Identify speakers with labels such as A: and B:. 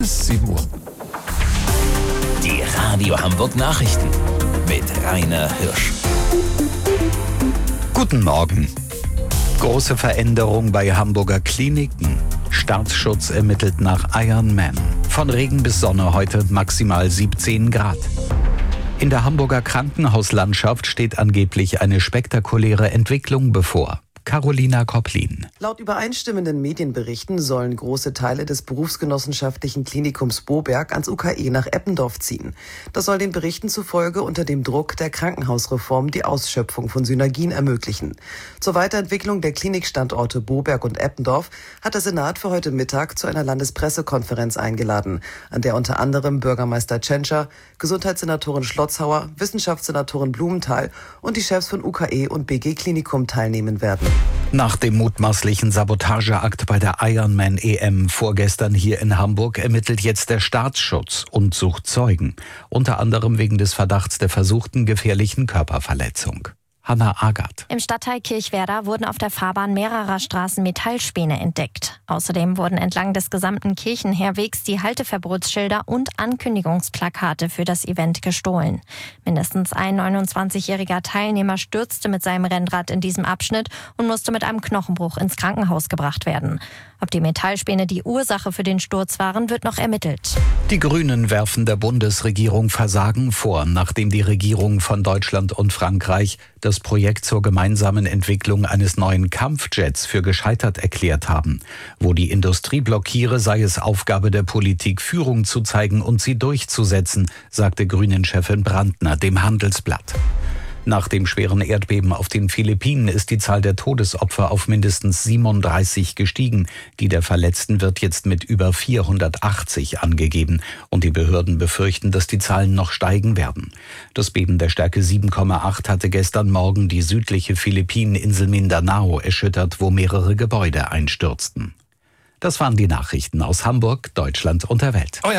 A: bis 7 Uhr.
B: Die Radio Hamburg Nachrichten mit Rainer Hirsch.
C: Guten Morgen. Große Veränderung bei Hamburger Kliniken. Staatsschutz ermittelt nach Ironman. Von Regen bis Sonne heute maximal 17 Grad. In der Hamburger Krankenhauslandschaft steht angeblich eine spektakuläre Entwicklung bevor. Carolina Kopplin.
D: Laut übereinstimmenden Medienberichten sollen große Teile des berufsgenossenschaftlichen Klinikums Boberg ans UKE nach Eppendorf ziehen. Das soll den Berichten zufolge unter dem Druck der Krankenhausreform die Ausschöpfung von Synergien ermöglichen. Zur Weiterentwicklung der Klinikstandorte Boberg und Eppendorf hat der Senat für heute Mittag zu einer Landespressekonferenz eingeladen, an der unter anderem Bürgermeister Tschentscher, Gesundheitssenatorin Schlotzhauer, Wissenschaftssenatorin Blumenthal und die Chefs von UKE und BG Klinikum teilnehmen werden.
C: Nach dem mutmaßlichen Sabotageakt bei der Ironman EM vorgestern hier in Hamburg ermittelt jetzt der Staatsschutz und sucht Zeugen, unter anderem wegen des Verdachts der versuchten gefährlichen Körperverletzung. Hanna Agath.
E: Im Stadtteil Kirchwerder wurden auf der Fahrbahn mehrerer Straßen Metallspäne entdeckt. Außerdem wurden entlang des gesamten Kirchenherwegs die Halteverbotsschilder und Ankündigungsplakate für das Event gestohlen. Mindestens ein 29-jähriger Teilnehmer stürzte mit seinem Rennrad in diesem Abschnitt und musste mit einem Knochenbruch ins Krankenhaus gebracht werden. Ob die Metallspäne die Ursache für den Sturz waren, wird noch ermittelt.
C: Die Grünen werfen der Bundesregierung Versagen vor, nachdem die Regierungen von Deutschland und Frankreich das Projekt zur gemeinsamen Entwicklung eines neuen Kampfjets für gescheitert erklärt haben. Wo die Industrie blockiere, sei es Aufgabe der Politik, Führung zu zeigen und sie durchzusetzen, sagte Grünen-Chefin Brandner dem Handelsblatt. Nach dem schweren Erdbeben auf den Philippinen ist die Zahl der Todesopfer auf mindestens 37 gestiegen. Die der Verletzten wird jetzt mit über 480 angegeben. Und die Behörden befürchten, dass die Zahlen noch steigen werden. Das Beben der Stärke 7,8 hatte gestern Morgen die südliche Philippineninsel Mindanao erschüttert, wo mehrere Gebäude einstürzten. Das waren die Nachrichten aus Hamburg, Deutschland und der Welt.